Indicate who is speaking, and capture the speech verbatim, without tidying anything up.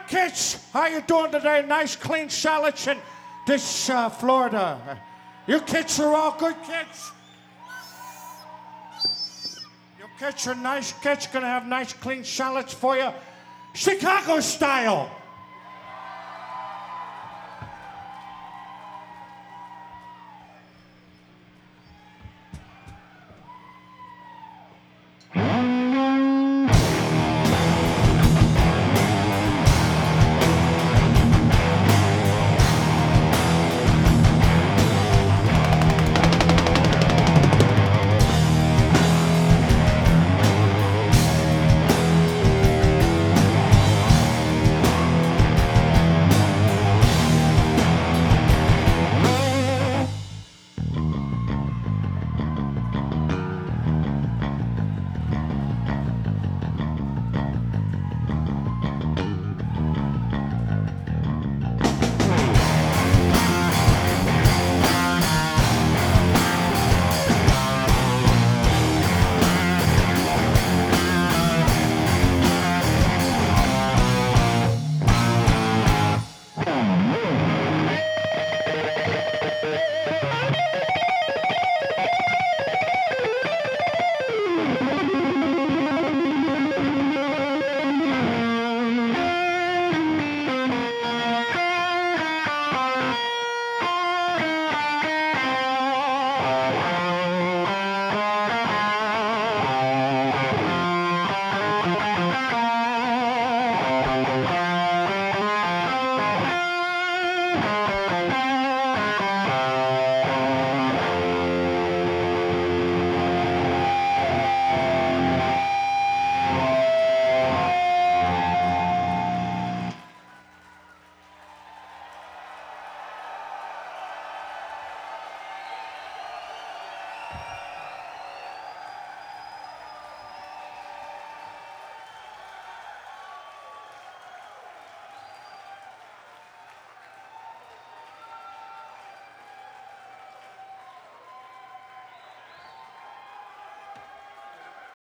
Speaker 1: kids, how you doing today? Nice clean shallots in this uh, Florida. You kids are all good kids. You kids are nice kids, gonna have nice clean shallots for you. Chicago style.